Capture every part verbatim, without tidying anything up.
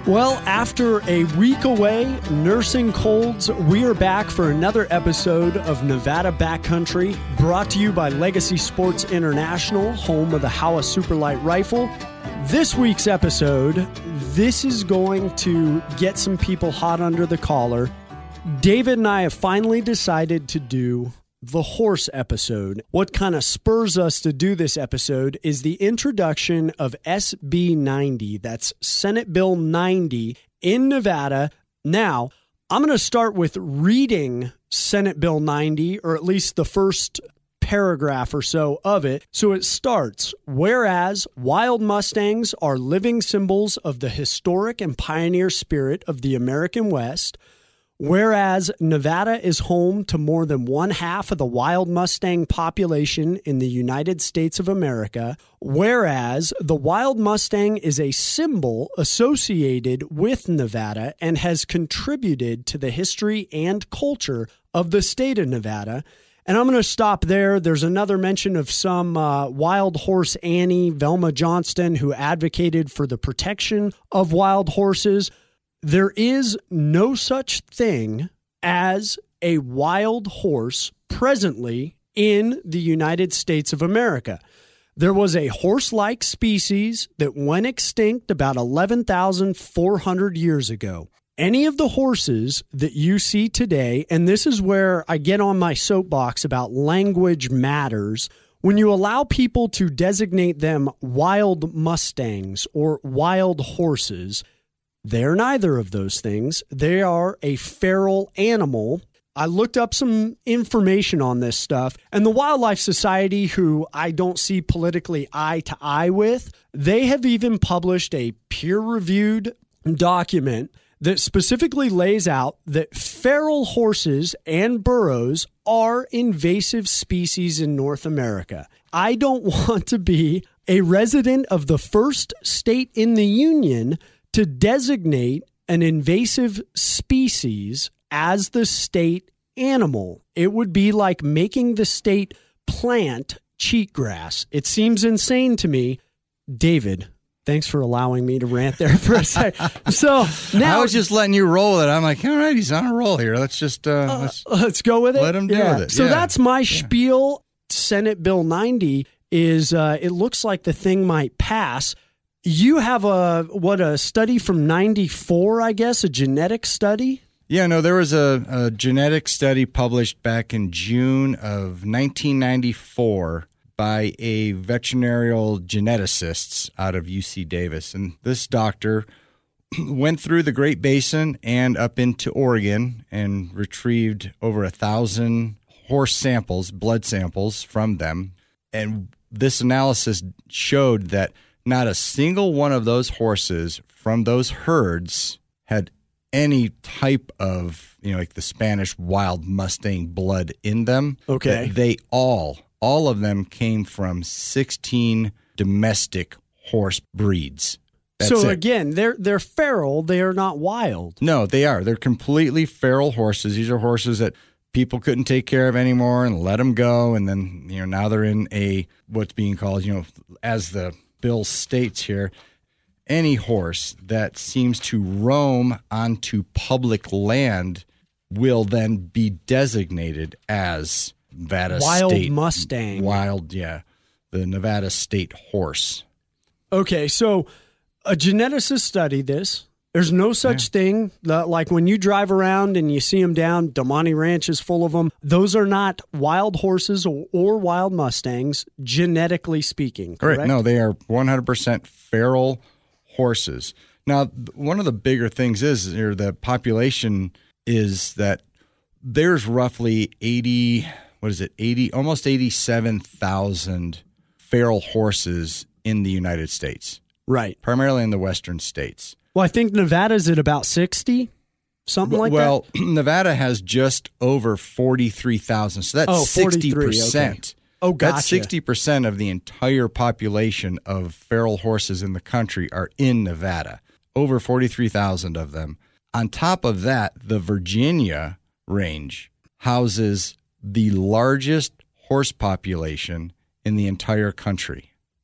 Well, after a week away nursing colds, we are back for another episode of Nevada Backcountry, brought to you by Legacy Sports International, home of the Howa Superlight Rifle. This week's episode, this is going to get some people hot under the collar. David and I have finally decided to do the horse episode. What kind of spurs us to do this episode is the introduction of S B ninety. That's Senate Bill ninety in Nevada. Now, I'm going to start with reading Senate Bill ninety, or at least the first paragraph or so of it. So it starts, whereas wild Mustangs are living symbols of the historic and pioneer spirit of the American West, whereas Nevada is home to more than one half of the wild Mustang population in the United States of America, whereas the wild Mustang is a symbol associated with Nevada and has contributed to the history and culture of the state of Nevada. And I'm going to stop there. There's another mention of some uh, Wild Horse Annie, Velma Johnston, who advocated for the protection of wild horses. There is no such thing as a wild horse presently in the United States of America. There was a horse-like species that went extinct about eleven thousand four hundred years ago. Any of the horses that you see today, and this is where I get on my soapbox about language matters, when you allow people to designate them wild Mustangs or wild horses, they're neither of those things. They are a feral animal. I looked up some information on this stuff, and the Wildlife Society, who I don't see politically eye to eye with, they have even published a peer-reviewed document that specifically lays out that feral horses and burros are invasive species in North America. I don't want to be a resident of the first state in the Union to designate an invasive species as the state animal. It would be like making the state plant cheatgrass. It seems insane to me. David, thanks for allowing me to rant there for a second. So now I was just letting you roll with it. I'm like, all right, he's on a roll here. Let's just uh, uh, let's, let's go with it. Let him do yeah. with it. So yeah. that's my yeah. spiel. Senate Bill ninety is uh, it looks like the thing might pass. You have a, what, a study from ninety-four, I guess, a genetic study? Yeah, no, there was a, a genetic study published back in June of nineteen ninety-four by a veterinarian geneticist out of U C Davis. And this doctor went through the Great Basin and up into Oregon and retrieved over a thousand horse samples, blood samples from them. And this analysis showed that not a single one of those horses from those herds had any type of, you know, like the Spanish wild Mustang blood in them. Okay. They all, all of them came from sixteen domestic horse breeds. That's so it. again, they're they're feral. They are not wild. No, they are. They're completely feral horses. These are horses that people couldn't take care of anymore and let them go. And then, you know, now they're in a, what's being called, you know, as the bill states here, any horse that seems to roam onto public land will then be designated as Nevada Wild State Mustang. Wild, yeah, the Nevada State horse. Okay, so a geneticist studied this. There's no such yeah. thing. Like when you drive around and you see them down, Damani Ranch is full of them. Those are not wild horses or, or wild Mustangs, genetically speaking. Correct? Correct. No, they are one hundred percent feral horses. Now, one of the bigger things is here, the population is that there's roughly eighty, what is it, eighty, almost eighty-seven thousand feral horses in the United States. Right. Primarily in the western states. Well, I think Nevada's at about sixty, something like well, that. Well, Nevada has just over forty-three thousand. So that's oh, sixty percent. Okay. Oh, gotcha. That's sixty percent of the entire population of feral horses in the country are in Nevada. Over forty-three thousand of them. On top of that, the Virginia range houses the largest horse population in the entire country.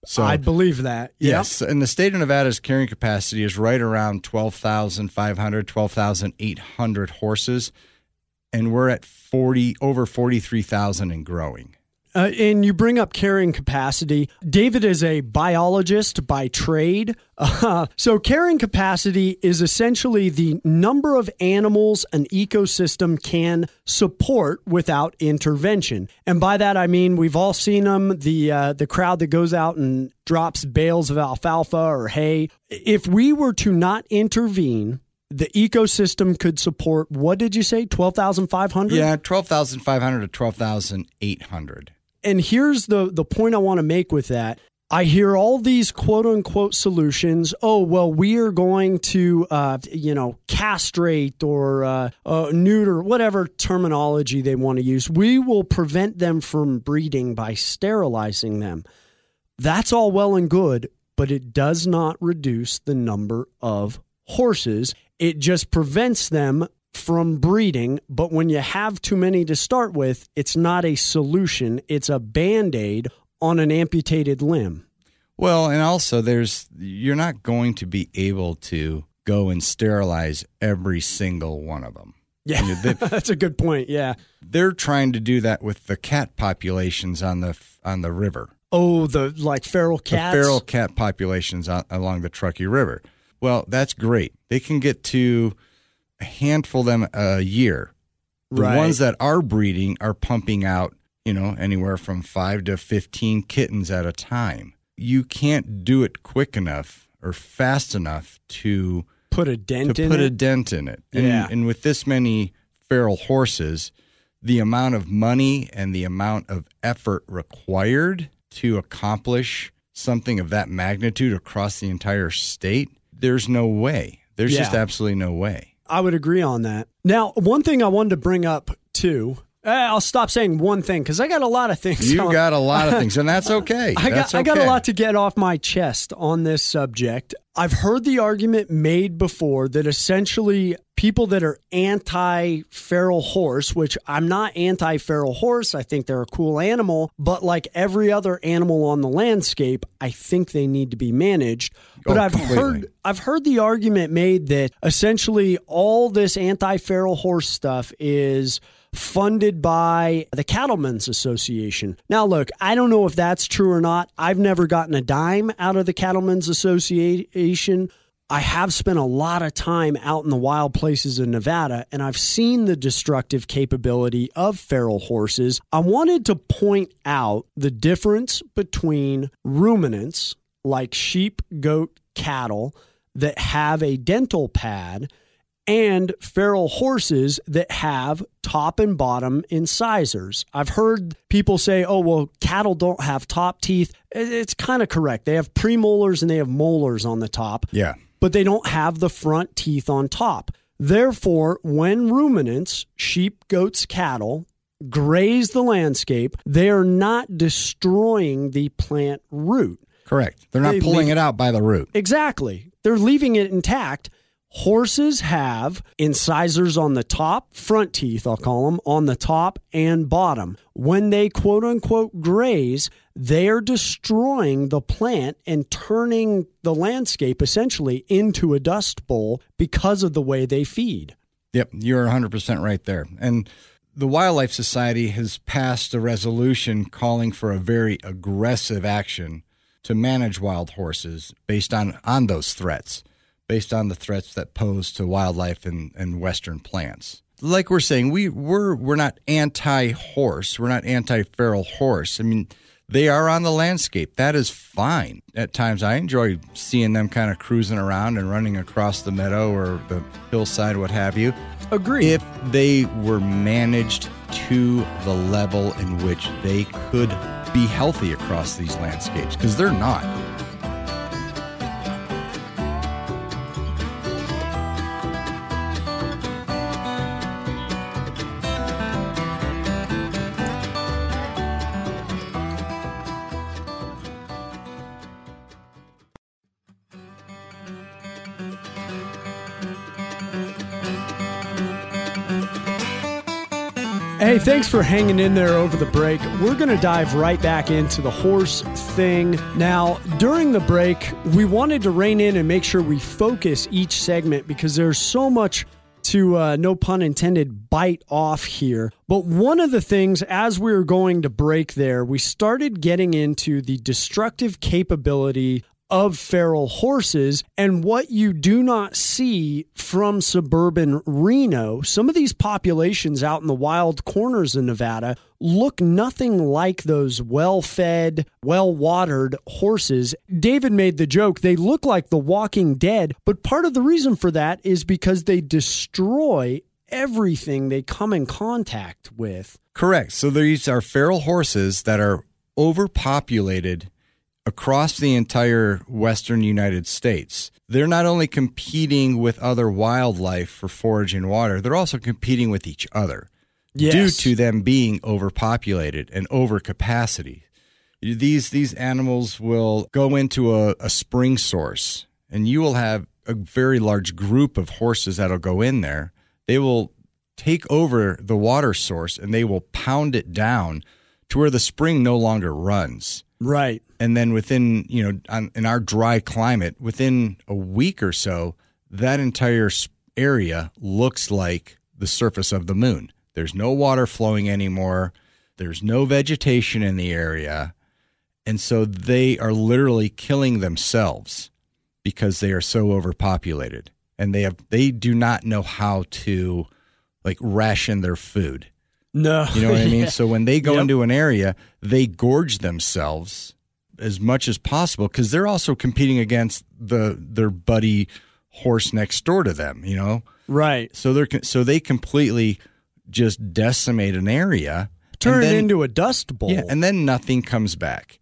So I believe that. Yep. Yes, and the state of Nevada's carrying capacity is right around twelve thousand five hundred, twelve thousand eight hundred horses, and we're at forty over forty-three thousand and growing. Uh, and you bring up carrying capacity. David is a biologist by trade. Uh, so carrying capacity is essentially the number of animals an ecosystem can support without intervention. And by that, I mean, we've all seen them, the, uh, the crowd that goes out and drops bales of alfalfa or hay. If we were to not intervene, the ecosystem could support, what did you say, twelve thousand five hundred? Yeah, twelve thousand five hundred to twelve thousand eight hundred. And here's the, the point I want to make with that. I hear all these quote unquote solutions. Oh, well, we are going to, uh, you know, castrate or uh, uh, neuter, whatever terminology they want to use. We will prevent them from breeding by sterilizing them. That's all well and good, but it does not reduce the number of horses. It just prevents them from breeding, but when you have too many to start with, it's not a solution. It's a Band-Aid on an amputated limb. Well, and also there's you're not going to be able to go and sterilize every single one of them. Yeah, I mean, they, that's a good point. Yeah, they're trying to do that with the cat populations on the on the river. Oh, the like feral cats? The feral cat populations on, along the Truckee River. Well, that's great. They can get to a handful of them a year. The right. ones that are breeding are pumping out, you know, anywhere from five to fifteen kittens at a time. You can't do it quick enough or fast enough to put a dent to in put it. a dent in it. And, yeah. and with this many feral horses, the amount of money and the amount of effort required to accomplish something of that magnitude across the entire state, there's no way. There's yeah. just absolutely no way. I would agree on that. Now, one thing I wanted to bring up too, uh, I'll stop saying one thing because I got a lot of things. You on. got a lot of things, and that's okay. I got that's okay. I got a lot to get off my chest on this subject. I've heard the argument made before that essentially people that are anti-feral horse, which I'm not anti-feral horse, I think they're a cool animal, but like every other animal on the landscape, I think they need to be managed. But oh, I've completely. heard I've heard the argument made that essentially all this anti-feral horse stuff is funded by the Cattlemen's Association. Now, look, I don't know if that's true or not. I've never gotten a dime out of the Cattlemen's Association. I have spent a lot of time out in the wild places in Nevada, and I've seen the destructive capability of feral horses. I wanted to point out the difference between ruminants like sheep, goat, cattle that have a dental pad and feral horses that have top and bottom incisors. I've heard people say, oh, well, cattle don't have top teeth. It's kind of correct. They have premolars and they have molars on the top. Yeah. But they don't have the front teeth on top. Therefore, when ruminants, sheep, goats, cattle, graze the landscape, they are not destroying the plant root. Correct. They're not They pulling leave- it out by the root. Exactly. They're leaving it intact. Horses have incisors on the top, front teeth, I'll call them, on the top and bottom. When they quote unquote graze, they are destroying the plant and turning the landscape essentially into a dust bowl because of the way they feed. Yep, you're one hundred percent right there. And the Wildlife Society has passed a resolution calling for a very aggressive action to manage wild horses based on, on those threats. based on the threats that pose to wildlife and, and Western plants. Like we're saying, we, we're we're not anti-horse. We're not anti-feral horse. I mean, they are on the landscape. That is fine. At times, I enjoy seeing them kind of cruising around and running across the meadow or the hillside, what have you. Agree. If they were managed to the level in which they could be healthy across these landscapes, because they're not. Hey, thanks for hanging in there over the break. We're going to dive right back into the horse thing. Now, during the break, we wanted to rein in and make sure we focus each segment because there's so much to, uh, no pun intended, bite off here. But one of the things, as we were going to break there, we started getting into the destructive capability of feral horses and what you do not see from suburban Reno. Some of these populations out in the wild corners of Nevada look nothing like those well-fed, well-watered horses. David made the joke, they look like the Walking Dead, but part of the reason for that is because they destroy everything they come in contact with. Correct. So these are feral horses that are overpopulated across the entire western United States. They're not only competing with other wildlife for forage and water, they're also competing with each other yes. due to them being overpopulated and overcapacity. These these animals will go into a, a spring source, and you will have a very large group of horses that'll go in there. They will take over the water source, and they will pound it down to where the spring no longer runs. Right. And then within, you know, on, in our dry climate, within a week or so, that entire area looks like the surface of the moon. There's no water flowing anymore. There's no vegetation in the area. And so they are literally killing themselves because they are so overpopulated. And they have they do not know how to, like, ration their food. No. You know what I mean? Yeah. So when they go Yep. into an area, they gorge themselves as much as possible because they're also competing against the their buddy horse next door to them, you know? Right. So they're so they completely just decimate an area. Turn and it then, into a dust bowl. Yeah, and then nothing comes back.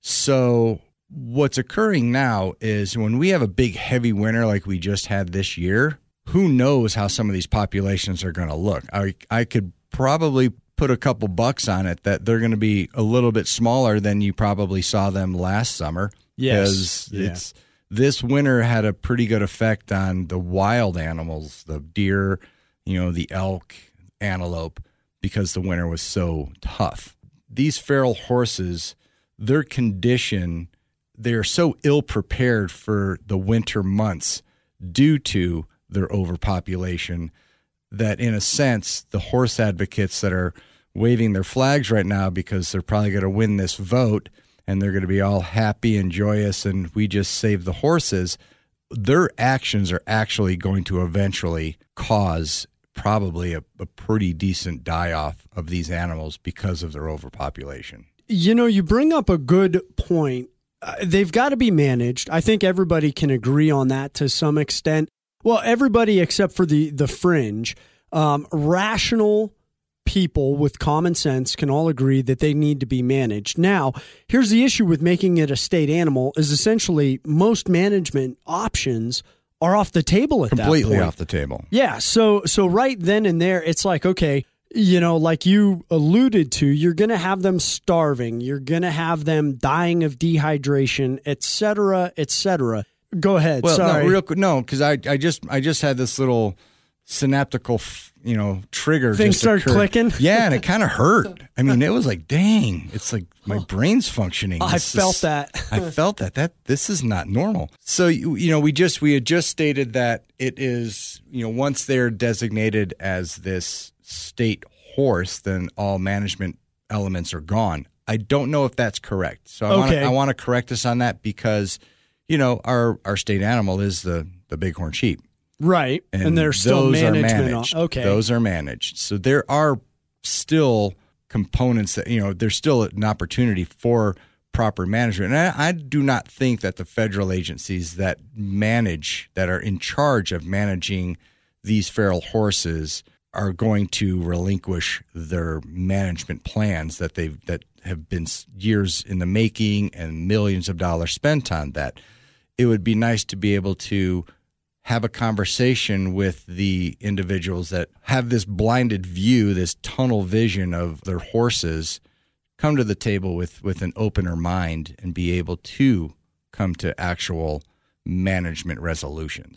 So what's occurring now is when we have a big heavy winter like we just had this year, who knows how some of these populations are going to look. I I could probably put a couple bucks on it that they're going to be a little bit smaller than you probably saw them last summer. Yes. Because Yeah. it's this winter had a pretty good effect on the wild animals, the deer, you know, the elk, antelope, because the winter was so tough. These feral horses, their condition, they're so ill prepared for the winter months due to their overpopulation that, in a sense, the horse advocates that are waving their flags right now because they're probably going to win this vote and they're going to be all happy and joyous and we just saved the horses, their actions are actually going to eventually cause probably a, a pretty decent die-off of these animals because of their overpopulation. You know, you bring up a good point. Uh, they've got to be managed. I think everybody can agree on that to some extent. Well, everybody except for the, the fringe. Um, rational people with common sense can all agree that they need to be managed. Now, here's the issue with making it a state animal is essentially most management options are off the table at that point. Completely off the table. Yeah, so so right then and there, it's like, okay, you know, like you alluded to, you're going to have them starving. You're going to have them dying of dehydration, et cetera, et cetera. Go ahead. Well, Sorry. no, real quick, no, because I, I just I just had this little synaptical, you know, trigger. Things just start occurred. clicking? Yeah, and it kind of hurt. I mean, it was like, dang, it's like my brain's functioning. I This felt is- that. I felt that. That this is not normal. So, you, you know, we just we had just stated that it is, you know, once they're designated as this state horse, then all management elements are gone. I don't know if that's correct. So I want Okay. to I want to correct us on that because, you know, our our state animal is the the bighorn sheep. Right. And, there's still those are management. managed. On, okay. Those are managed. So there are still components that, you know, there's still an opportunity for proper management. And I, I do not think that the federal agencies that manage, that are in charge of managing these feral horses are going to relinquish their management plans that they've that have been years in the making and millions of dollars spent on that. It would be nice to be able to have a conversation with the individuals that have this blinded view, this tunnel vision of their horses, come to the table with, with an opener mind and be able to come to actual management resolutions.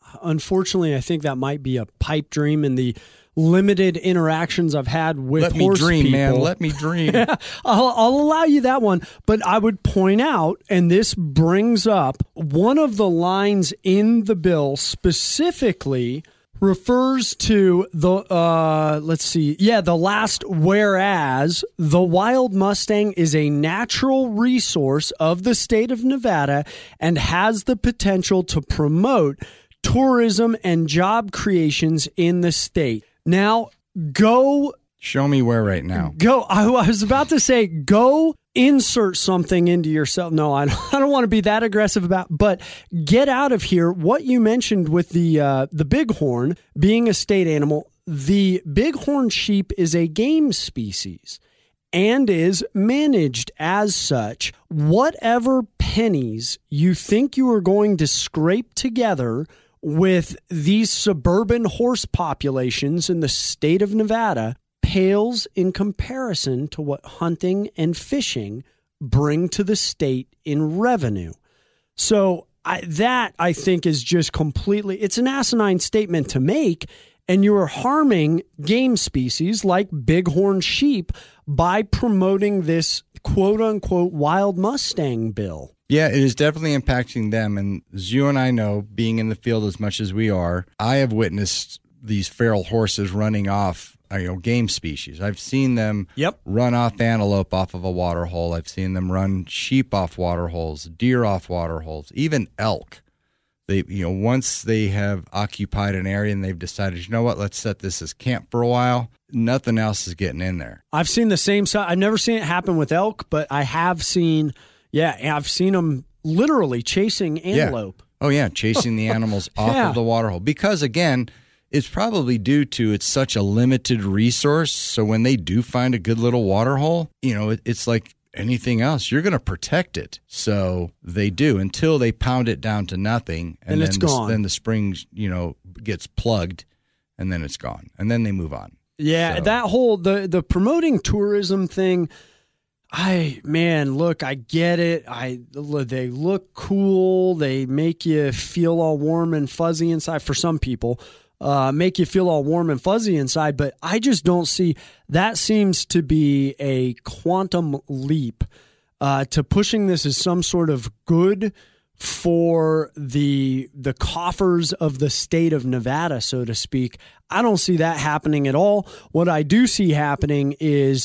unfortunately, I think that might be a pipe dream in the limited interactions I've had with Let me horse dream, people. man. Let me dream. I'll, I'll allow you that one. But I would point out, and this brings up, one of the lines in the bill specifically refers to the, uh, let's see, yeah, the last whereas the wild Mustang is a natural resource of the state of Nevada and has the potential to promote tourism and job creations in the state. Now, go... Show me where right now. Go. I, I was about to say, go insert something into yourself. No, I don't, I don't want to be that aggressive about, but get out of here. What you mentioned with the uh, the bighorn being a state animal, the bighorn sheep is a game species and is managed as such. Whatever pennies you think you are going to scrape together with these suburban horse populations in the state of Nevada pales in comparison to what hunting and fishing bring to the state in revenue. So I, that, I think, is just completely, it's an asinine statement to make, and you are harming game species like bighorn sheep by promoting this quote-unquote wild Mustang bill. Yeah, it is definitely impacting them. And as you and I know, being in the field as much as we are, I have witnessed these feral horses running off you know, game species. I've seen them yep. run off antelope off of a water hole. I've seen them run sheep off water holes, deer off water holes, even elk. They, you know, once they have occupied an area and they've decided, you know what, let's set this as camp for a while, nothing else is getting in there. I've seen the same side. I've never seen it happen with elk, but I have seen, yeah, I've seen them literally chasing antelope. Yeah. Oh, yeah, chasing the animals off yeah. of the water hole. Because, again, it's probably due to it's such a limited resource. So when they do find a good little water hole, you know, it, it's like anything else. You're going to protect it. So they do until they pound it down to nothing. And, and then it's the, gone. Then the spring, you know, gets plugged and then it's gone. And then they move on. Yeah, so. that whole, the, the promoting tourism thing, I, man, look, I get it. I, they look cool. They make you feel all warm and fuzzy inside for some people. Uh, make you feel all warm and fuzzy inside, but I just don't see that. Seems to be a quantum leap uh, to pushing this as some sort of good for the the coffers of the state of Nevada, so to speak. I don't see that happening at all. What I do see happening is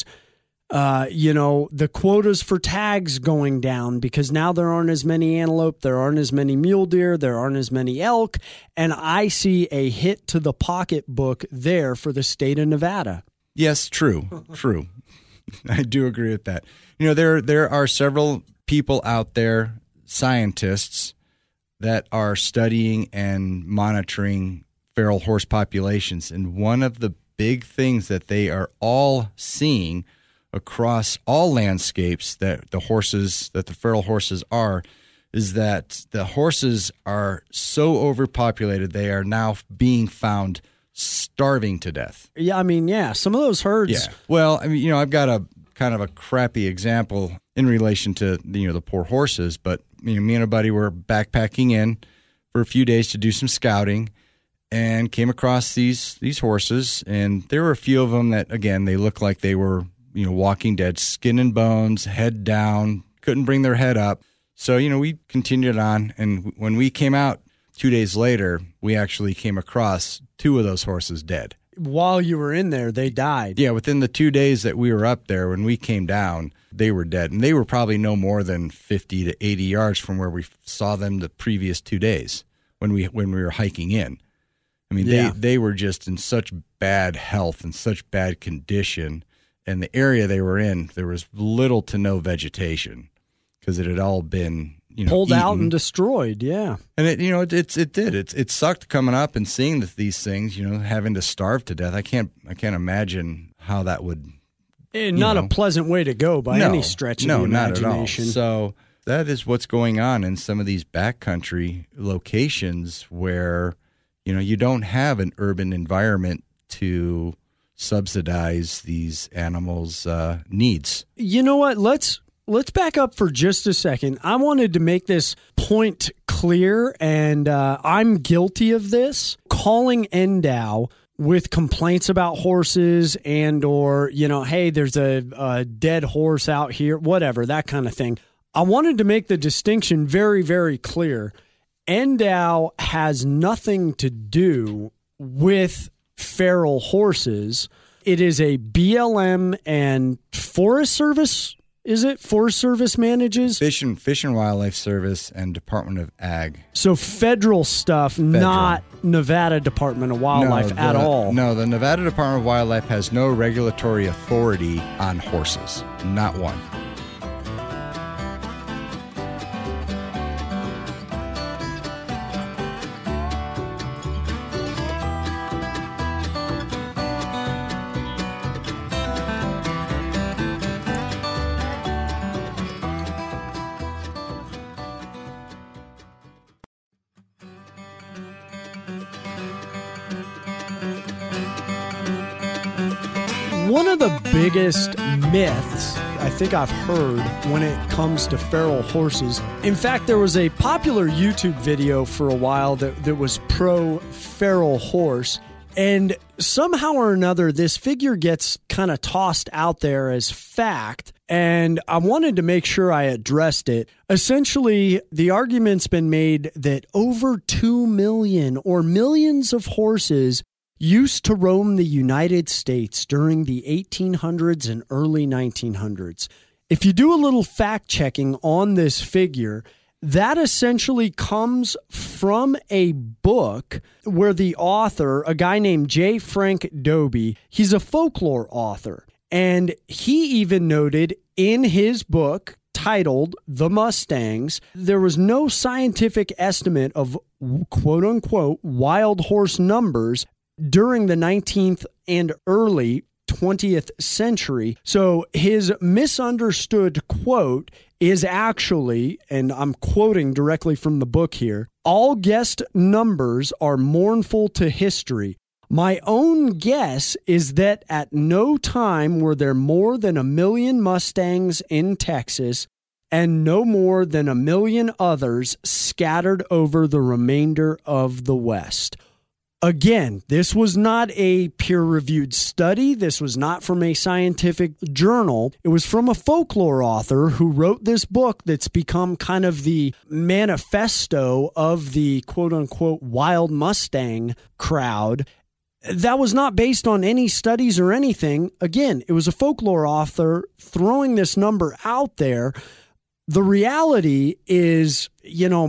Uh, you know, the quotas for tags going down because now there aren't as many antelope, there aren't as many mule deer, there aren't as many elk, and I see a hit to the pocketbook there for the state of Nevada. Yes, true, true. I do agree with that. You know, there there are several people out there, scientists, that are studying and monitoring feral horse populations, and one of the big things that they are all seeing across all landscapes that the horses, that the feral horses are, is that the horses are so overpopulated, they are now being found starving to death. Yeah, I mean, yeah, some of those herds. Yeah. Well, I mean, you know, I've got a kind of a crappy example in relation to, you know, the poor horses, but, you know, me and a buddy were backpacking in for a few days to do some scouting and came across these, these horses, and there were a few of them that, again, they looked like they were, you know, walking dead, skin and bones, head down, couldn't bring their head up. So, you know, we continued on. And when we came out two days later, we actually came across two of those horses dead. While you were in there, they died. Yeah, within the two days that we were up there, when we came down, they were dead. And they were probably no more than fifty to eighty yards from where we saw them the previous two days when we when we were hiking in. I mean, yeah. they, they were just in such bad health and such bad condition. And the area they were in, there was little to no vegetation because it had all been, you know, pulled eaten. out and destroyed. Yeah, and it, you know, it it, it did. It it sucked coming up and seeing the, these things. You know, having to starve to death. I can't I can't imagine how that would. And not know. a pleasant way to go by no, any stretch of no, the imagination. Not at all. So that is what's going on in some of these backcountry locations where, you know, you don't have an urban environment to subsidize these animals' uh, needs. You know what? Let's let's back up for just a second. I wanted to make this point clear, and uh, I'm guilty of this, calling N D O W with complaints about horses and or, you know, hey, there's a, a dead horse out here, whatever, that kind of thing. I wanted to make the distinction very, very clear. N D O W has nothing to do with feral horses. It is a B L M and Forest Service, is it? Forest Service manages? Fish and Fish and Wildlife Service and Department of Ag. So federal stuff, federal. Not Nevada Department of Wildlife no, the, at all. No, the Nevada Department of Wildlife has no regulatory authority on horses. Not one. One of the biggest myths I think I've heard when it comes to feral horses. In fact, there was a popular YouTube video for a while that, that was pro feral horse. And somehow or another, this figure gets kind of tossed out there as fact. And I wanted to make sure I addressed it. Essentially, the argument's been made that over two million or millions of horses used to roam the United States during the eighteen hundreds and early nineteen hundreds. If you do a little fact checking on this figure, that essentially comes from a book where the author, a guy named J. Frank Dobie, he's a folklore author. And he even noted in his book titled The Mustangs, there was no scientific estimate of quote unquote wild horse numbers during the nineteenth and early twentieth century. So his misunderstood quote is actually, and I'm quoting directly from the book here, all guessed numbers are mournful to history. My own guess is that at no time were there more than a million Mustangs in Texas and no more than a million others scattered over the remainder of the West. Again, this was not a peer-reviewed study. This was not from a scientific journal. It was from a folklore author who wrote this book that's become kind of the manifesto of the quote-unquote wild Mustang crowd. That was not based on any studies or anything. Again, it was a folklore author throwing this number out there. The reality is, you know,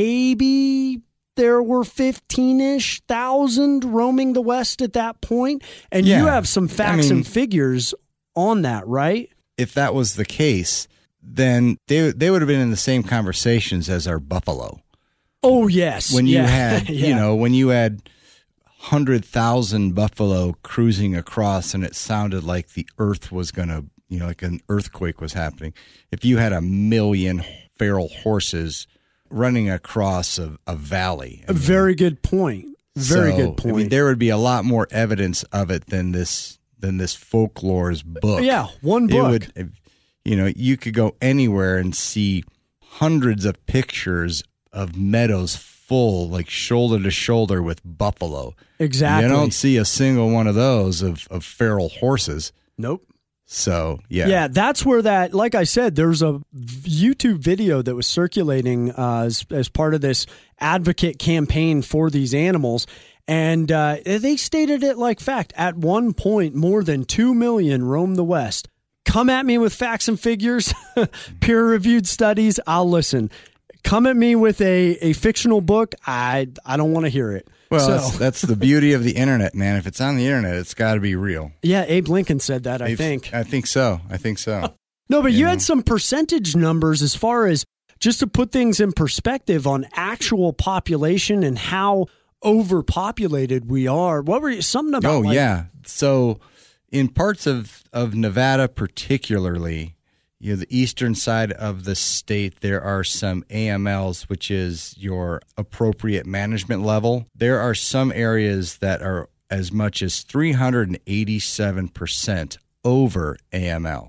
maybe there were fifteen-ish thousand roaming the West at that point. And yeah, you have some facts I mean, and figures on that, right? If that was the case, then they they would have been in the same conversations as our buffalo. Oh, yes. When you yeah. had, yeah. you know, when you had one hundred thousand buffalo cruising across and it sounded like the earth was going to, you know, like an earthquake was happening. If you had a million feral horses running across a, a valley. I mean, a very good point. Very so, good point. I mean, there would be a lot more evidence of it than this than this folklore's book. Yeah, one book. It would, you know, you could go anywhere and see hundreds of pictures of meadows full, like shoulder to shoulder with buffalo. Exactly. You don't see a single one of those of, of feral horses. Nope. So, yeah. Yeah, that's where that, like I said, there's a YouTube video that was circulating uh, as, as part of this advocate campaign for these animals. And uh, they stated it like fact. At one point, more than two million roam the West. Come at me with facts and figures, peer-reviewed studies, I'll listen. Come at me with a, a fictional book, I I don't want to hear it. Well, so, that's, that's the beauty of the internet, man. If it's on the internet, it's got to be real. Yeah, Abe Lincoln said that, I Abe, think. I think so. I think so. No, but you, you know? had some percentage numbers as far as just to put things in perspective on actual population and how overpopulated we are. What were you, something about? Oh, like, yeah. So in parts of, of Nevada particularly, you know, the eastern side of the state, there are some A M Ls, which is your appropriate management level. There are some areas that are as much as three hundred eighty-seven percent over A M L.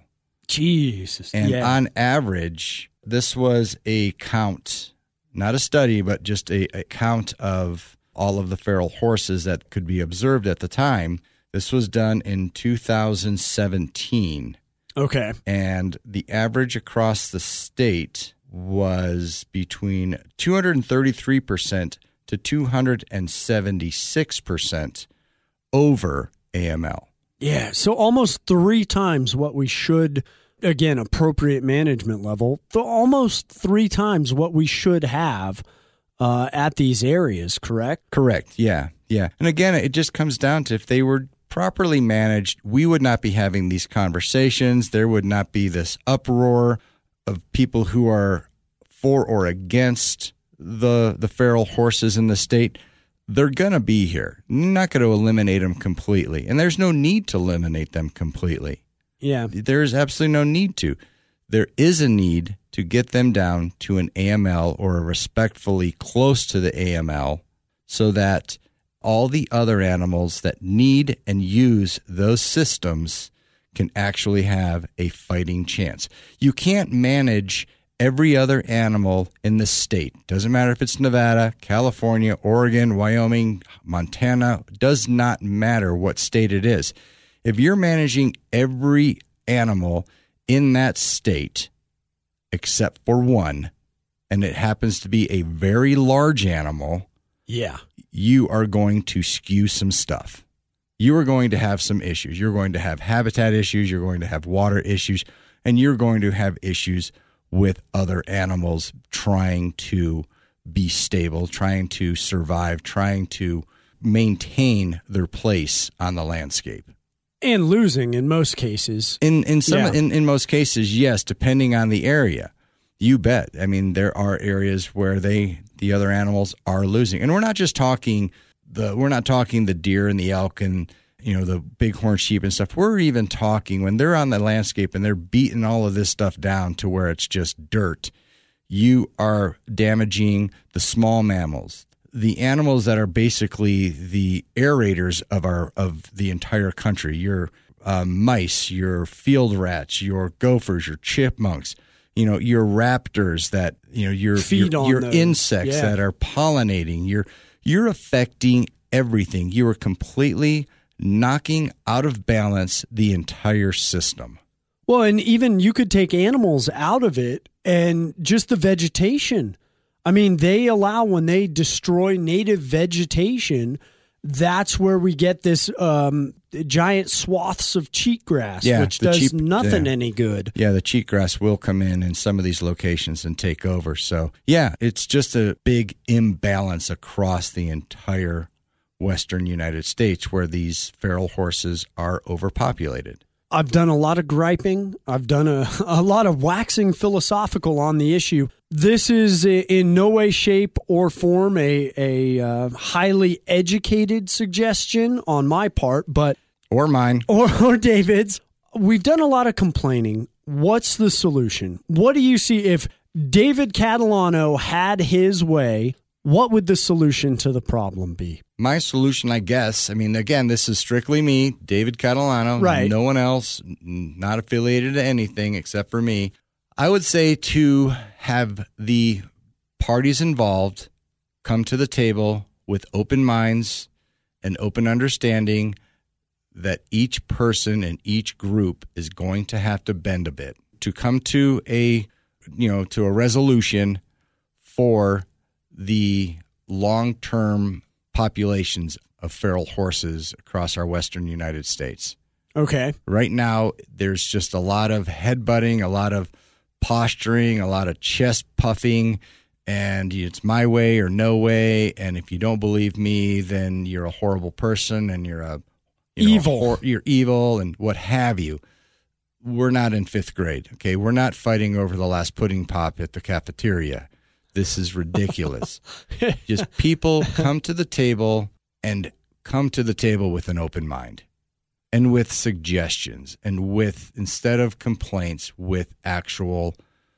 Jesus. And yeah. on average, this was a count, not a study, but just a, a count of all of the feral horses that could be observed at the time. This was done in two thousand seventeen. Okay. And the average across the state was between two hundred thirty-three percent to two hundred seventy-six percent over A M L. Yeah, so almost three times what we should, again, appropriate management level, th- almost three times what we should have uh, at these areas, correct? Correct, yeah, yeah. And again, it just comes down to if they were properly managed, we would not be having these conversations. There would not be this uproar of people who are for or against the the feral horses in the state. They're going to be here. You're not going to eliminate them completely. And there's no need to eliminate them completely. Yeah. There is absolutely no need to. There is a need to get them down to an A M L or respectfully close to the A M L so that all the other animals that need and use those systems can actually have a fighting chance. You can't manage every other animal in the state. Doesn't matter if it's Nevada, California, Oregon, Wyoming, Montana. Does not matter what state it is. If you're managing every animal in that state except for one, and it happens to be a very large animal, yeah, you are going to skew some stuff. You are going to have some issues. You're going to have habitat issues. You're going to have water issues. And you're going to have issues with other animals trying to be stable, trying to survive, trying to maintain their place on the landscape. And losing in most cases. In in some Yeah. in, in most cases, yes, depending on the area. You bet. I mean, there are areas where they the other animals are losing. And we're not just talking the we're not talking the deer and the elk and you know the bighorn sheep and stuff. We're even talking when they're on the landscape and they're beating all of this stuff down to where it's just dirt. You are damaging the small mammals, the animals that are basically the aerators of our of the entire country. Your um, mice, your field rats, your gophers, your chipmunks. You know, your raptors that, you know, your Feed your, on your those. insects Yeah. that are pollinating. You're you're affecting everything. You are completely knocking out of balance the entire system. Well, and even you could take animals out of it and just the vegetation. I mean, they allow when they destroy native vegetation, that's where we get this um, giant swaths of cheatgrass, Yeah, which the does cheap- nothing yeah. any good. Yeah, the cheatgrass will come in in some of these locations and take over. So, yeah, it's just a big imbalance across the entire western United States where these feral horses are overpopulated. I've done a lot of griping. I've done a, a lot of waxing philosophical on the issue. This is in no way, shape, or form a, a uh, highly educated suggestion on my part, but Or mine. or, or David's. We've done a lot of complaining. What's the solution? What do you see if David Catalano had his way? What would the solution to the problem be? My solution, I guess, I mean, again, this is strictly me, David Catalano, Right. no one else, n- not affiliated to anything except for me. I would say to have the parties involved come to the table with open minds and open understanding that each person and each group is going to have to bend a bit to come to a, you know, to a resolution for the long-term populations of feral horses across our western United States. Okay. Right now, there's just a lot of headbutting, a lot of posturing, a lot of chest puffing, and it's my way or no way. And if you don't believe me, then you're a horrible person and you're a you know, Evil. a hor- you're evil and what have you. We're not in fifth grade, okay? We're not fighting over the last pudding pop at the cafeteria. This is ridiculous. Just people come to the table and come to the table with an open mind and with suggestions and with, instead of complaints, with actual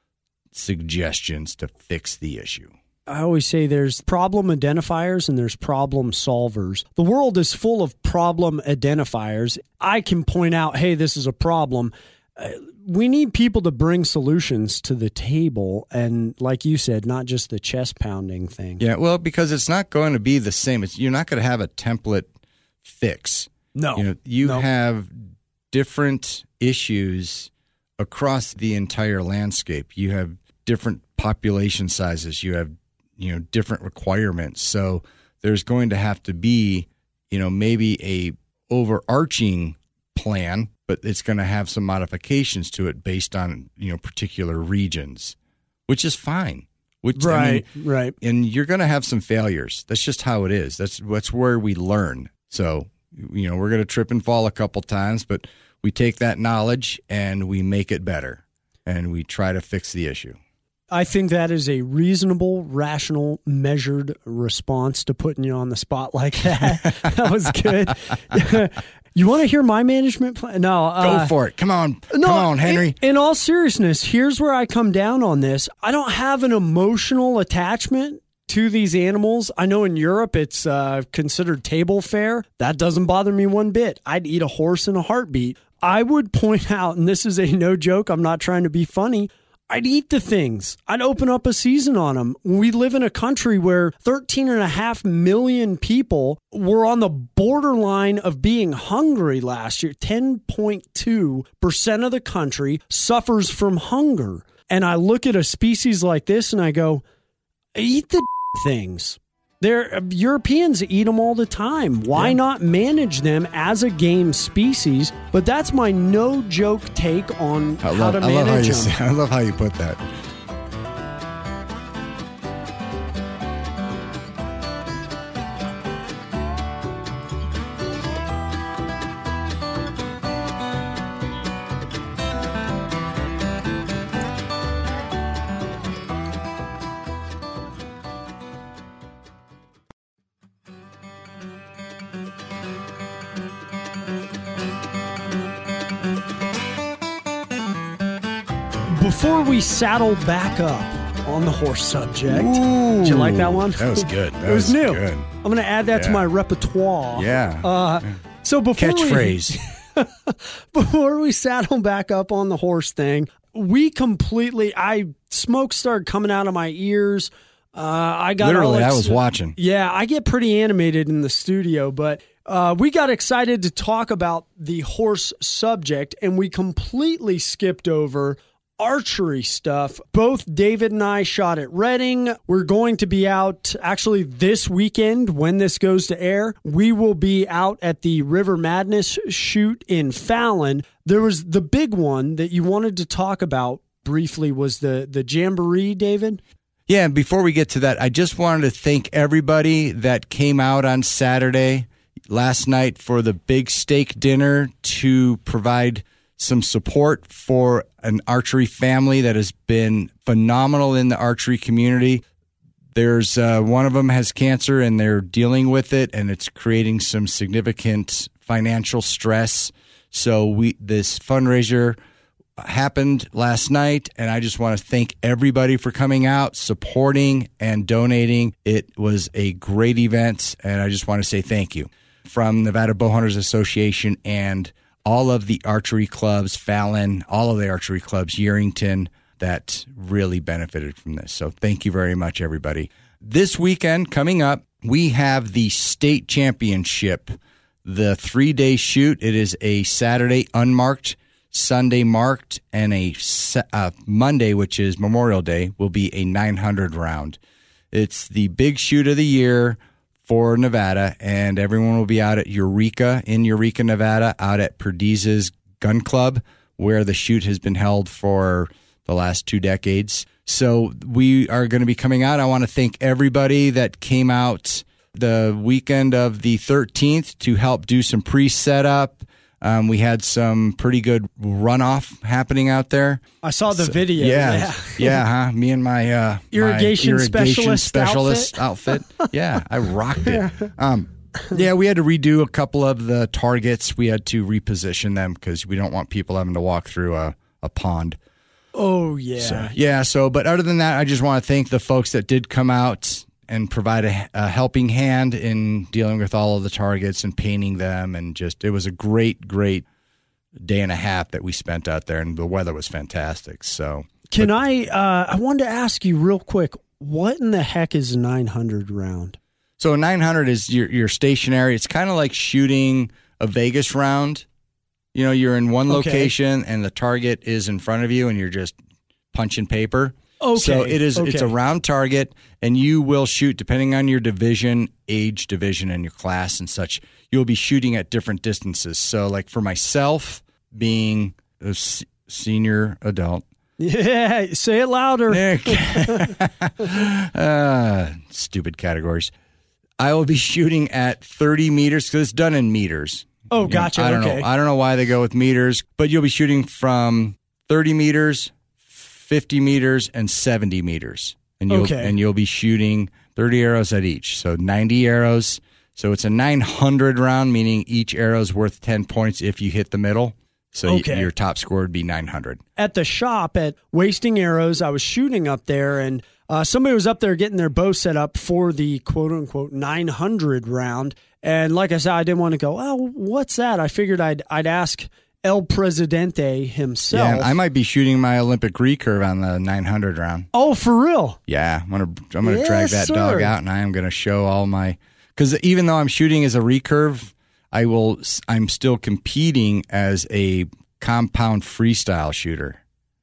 suggestions to fix the issue. I always say there's problem identifiers and there's problem solvers. The world is full of problem identifiers. I can point out, hey, this is a problem. we need people to bring solutions to the table. And like you said, not just the chest pounding thing. Yeah, well, because it's not going to be the same. It's, you're not going to have a template fix. No. You know, you no. have different issues across the entire landscape. You have different population sizes. You have, you know, different requirements. So there's going to have to be, you know, maybe a overarching plan, but it's going to have some modifications to it based on, you know, particular regions, which is fine. Which, right, I mean, right. And you're going to have some failures. That's just how it is. That's that's where we learn. So, you know, we're going to trip and fall a couple times, but we take that knowledge and we make it better, and we try to fix the issue. I think that is a reasonable, rational, measured response to putting you on the spot like that. That was good. You want to hear my management plan? No. Uh, Go for it. Come on. No, Come on, Henry. In, in all seriousness, here's where I come down on this. I don't have an emotional attachment to these animals. I know in Europe it's uh, considered table fare. That doesn't bother me one bit. I'd eat a horse in a heartbeat. I would point out, and this is a no joke, I'm not trying to be funny, I'd eat the things. I'd open up a season on them. We live in a country where thirteen and a half million people were on the borderline of being hungry last year. ten point two percent of the country suffers from hunger. And I look at a species like this and I go, eat the things. They're, Europeans eat them all the time. Why yeah. not manage them as a game species? But that's my no-joke take on I how love, to I love manage how you them. say, I love how you put that. Before we saddle back up on the horse subject, Ooh, did you like that one? That was good. That it was, was new. Good. I'm going to add that Yeah. to my repertoire. Yeah. Uh, so before Catchphrase. we, before we saddle back up on the horse thing, we completely, I smoke started coming out of my ears. Uh, I got Literally, all ex- I was watching. Yeah, I get pretty animated in the studio, but uh, we got excited to talk about the horse subject, and we completely skipped over archery stuff. Both David and I shot at Reading. We're going to be out actually this weekend when this goes to air. We will be out at the River Madness shoot in Fallon. There was the big one that you wanted to talk about briefly was the, the Jamboree, David. Yeah, and before we get to that, I just wanted to thank everybody that came out on Saturday last night for the big steak dinner to provide some support for an archery family that has been phenomenal in the archery community. There's uh, one of them has cancer and they're dealing with it, and it's creating some significant financial stress. So we this fundraiser happened last night, and I just want to thank everybody for coming out, supporting, and donating. It was a great event, and I just want to say thank you from Nevada Bowhunters Association and all of the archery clubs, Fallon, all of the archery clubs, Yerington, that really benefited from this. So thank you very much, everybody. This weekend coming up, we have the state championship, the three-day shoot. It is a Saturday unmarked, Sunday marked, and a uh, Monday, which is Memorial Day, will be a nine hundred round. It's the big shoot of the year for Nevada, and everyone will be out at Eureka, in Eureka, Nevada, out at Perdiz's Gun Club, where the shoot has been held for the last two decades. So we are going to be coming out. I want to thank everybody that came out the weekend of the thirteenth to help do some pre-setup. Um, we had some pretty good runoff happening out there. I saw the So, video. Yeah, Yeah, yeah, huh? Me and my uh, Irrigation my irrigation specialist specialist outfit. Yeah, I rocked it. Um, yeah, we had to redo a couple of the targets. We had to reposition them because we don't want people having to walk through a, a pond. Oh, yeah. So, yeah, so, but other than that, I just want to thank the folks that did come out and provide a, a helping hand in dealing with all of the targets and painting them. And just, it was a great, great day and a half that we spent out there, and the weather was fantastic. So, can but, I? Uh, I wanted to ask you real quick. What in the heck is a nine hundred round? So a nine hundred is your your stationary. It's kind of like shooting a Vegas round. You know, you're in one location okay. and the target is in front of you, and you're just punching paper. Okay. So it is. Okay. It's a round target, and you will shoot depending on your division, age division, and your class and such. You'll be shooting at different distances. So, like for myself, being a s- senior adult. Yeah, say it louder. uh, stupid categories. I will be shooting at thirty meters because it's done in meters. Oh, you gotcha. Know, I don't okay. know. I don't know why they go with meters, but you'll be shooting from thirty meters, fifty meters, and seventy meters, and you'll okay. and you'll be shooting thirty arrows at each, so ninety arrows. So it's a nine hundred round, meaning each arrow is worth ten points if you hit the middle. So okay. y- your top score would be nine hundred. At the shop at Wasting Arrows, I was shooting up there, and uh, somebody was up there getting their bow set up for the quote-unquote nine hundred round. And like I said, I didn't want to go, oh, what's that? I figured I'd I'd ask El Presidente himself. Yeah, I might be shooting my Olympic recurve on the nine hundred round. Oh, for real? Yeah, I'm gonna I'm gonna yes, drag that sir. dog out, and I am gonna show all my because even though I'm shooting as a recurve, I will I'm still competing as a compound freestyle shooter.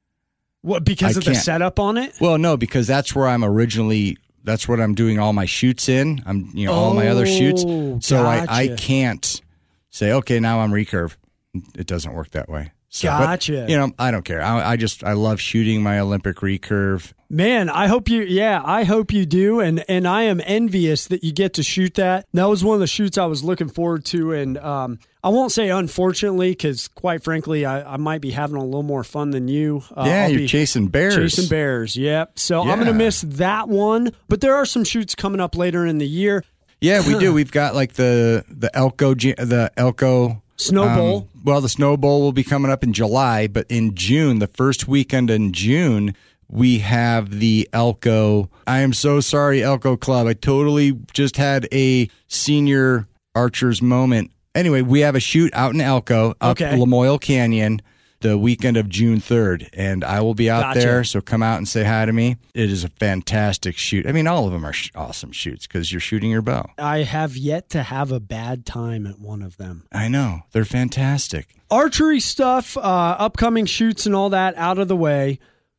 What, because I of the can't- setup on it? Well, no, because that's where I'm originally. That's what I'm doing all my shoots in. I'm you know all my other shoots. Oh, So I, I gotcha. can't say okay now I'm recurve. It doesn't work that way. So, but, Gotcha. you know I don't care. I, I just I love shooting my Olympic recurve. Man, I hope you, yeah, I hope you do. And, and I am envious that you get to shoot that. That was one of the shoots I was looking forward to. And um, I won't say unfortunately, because quite frankly, I, I might be having a little more fun than you. Uh, yeah, I'll you're be chasing bears. Chasing bears, yep. So Yeah. I'm going to miss that one. But there are some shoots coming up later in the year. Yeah, we do. We've got like the the Elko the Elko Snow Bowl. Um, well, the Snow Bowl will be coming up in July, but in June, the first weekend in June, we have the Elko. I am so sorry, Elko Club. I totally just had a senior archers moment. Anyway, we have a shoot out in Elko, up Okay. Lamoille Canyon, the weekend of June third, and I will be out Gotcha. there, so come out and say hi to me. It is a fantastic shoot. I mean, all of them are sh- awesome shoots because you're shooting your bow. I have yet to have a bad time at one of them. I know. They're fantastic. Archery stuff, uh, upcoming shoots and all that out of the way.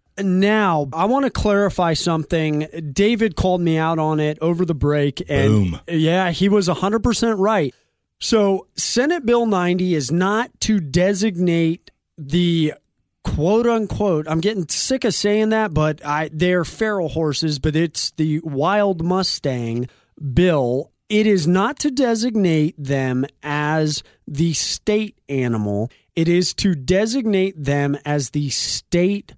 Now, I want to clarify something. David called me out on it over the break. And Boom. Yeah, he was one hundred percent right. So Senate Bill ninety is not to designate the quote unquote, I'm getting sick of saying that, but I they're feral horses, but it's the wild Mustang bill. It is not to designate them as the state animal. It is to designate them as the state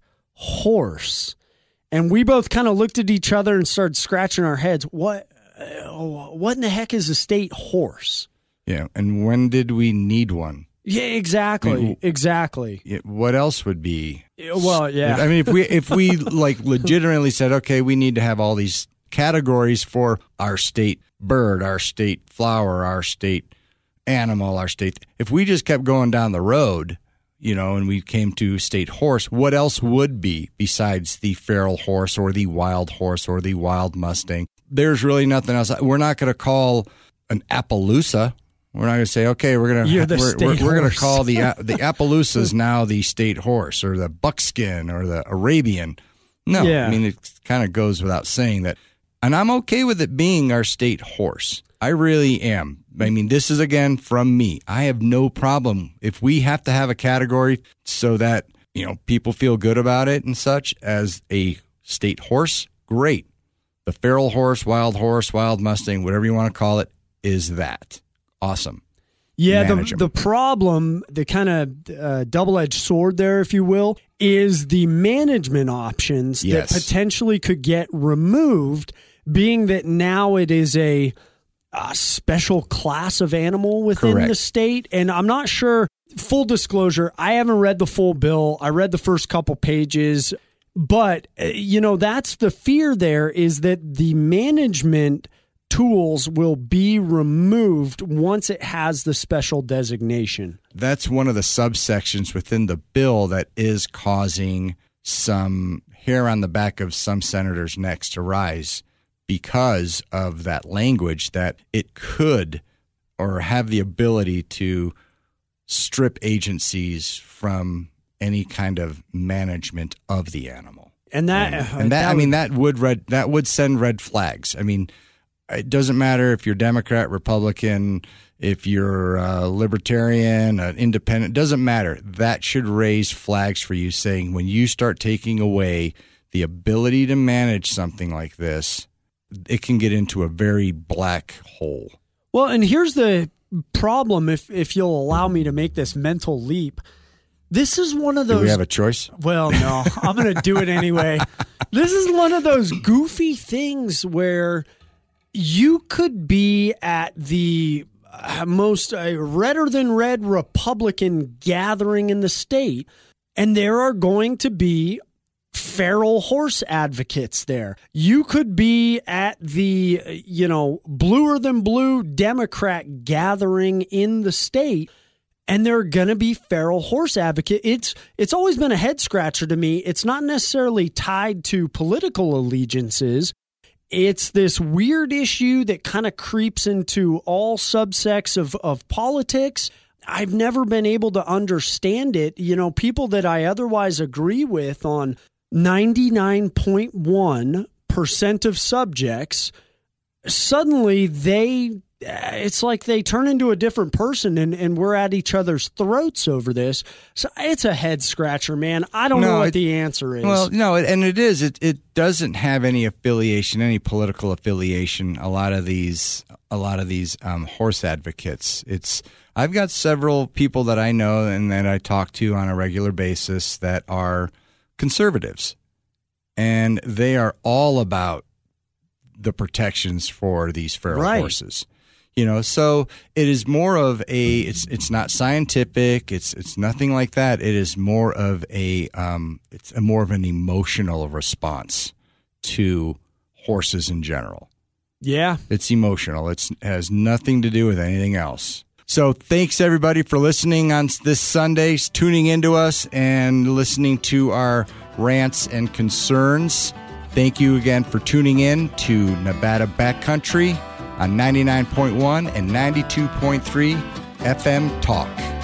horse. And we both kind of looked at each other and started scratching our heads. What, uh, what in the heck is a state horse? Yeah, and when did we need one? Yeah, exactly, I mean, exactly. Yeah, what else would be? Well, yeah. I mean, if we if we like legitimately said, okay, we need to have all these categories for our state bird, our state flower, our state animal, our state. If we just kept going down the road, you know, and we came to state horse, what else would be besides the feral horse or the wild horse or the wild Mustang? There's really nothing else. We're not going to call an Appaloosa. We're not going to say, okay, we're going You're to the we're, state we're, we're going horse. to call the the Appaloosa is now the state horse or the buckskin or the Arabian. No, Yeah. I mean it kind of goes without saying that, and I'm okay with it being our state horse. I really am. I mean, this is again from me. I have no problem if we have to have a category so that you know people feel good about it and such as a state horse. Great. The feral horse, wild horse, wild Mustang, whatever you want to call it, is that. Awesome. Yeah, the, Manage 'em. the problem, the kind of uh, double-edged sword there, if you will, is the management options Yes. that potentially could get removed, being that now it is a, a special class of animal within Correct. the state. And I'm not sure, full disclosure, I haven't read the full bill. I read the first couple pages. But, uh, you know, that's the fear there is that the management tools will be removed once it has the special designation. That's one of the subsections within the bill that is causing some hair on the back of some senators' necks to rise because of that language that it could or have the ability to strip agencies from any kind of management of the animal. And that, and, uh, and that, that I mean, would, that would red, that would send red flags. I mean, it doesn't matter if you're Democrat, Republican, if you're uh, libertarian, uh, independent, doesn't matter. That should raise flags for you saying when you start taking away the ability to manage something like this, it can get into a very black hole. Well, and here's the problem, if if you'll allow me to make this mental leap. This is one of those... Do we have a choice? Well, no, I'm going to do it anyway. This is one of those goofy things where you could be at the most uh, redder than red Republican gathering in the state, and there are going to be feral horse advocates there. You could be at the, you know, bluer than blue Democrat gathering in the state, and there are going to be feral horse advocates. It's it's always been a head scratcher to me. It's not necessarily tied to political allegiances. It's this weird issue that kind of creeps into all subsects of, of politics. I've never been able to understand it. You know, people that I otherwise agree with on ninety-nine point one percent of subjects, suddenly they, it's like they turn into a different person and, and we're at each other's throats over this. So it's a head scratcher, man. I don't no, know what it, the answer is. Well, no, and it is. It it doesn't have any affiliation, any political affiliation. A lot of these, a lot of these um, horse advocates. It's I've got several people that I know and that I talk to on a regular basis that are conservatives, and they are all about the protections for these feral right. horses. You know, so it is more of a. It's it's not scientific. It's it's nothing like that. It is more of a. Um, it's a more of an emotional response to horses in general. Yeah, it's emotional. It's, it has nothing to do with anything else. So thanks, everybody, for listening on this Sunday, tuning into us and listening to our rants and concerns. Thank you again for tuning in to Nevada Backcountry on ninety-nine point one and ninety-two point three F M Talk.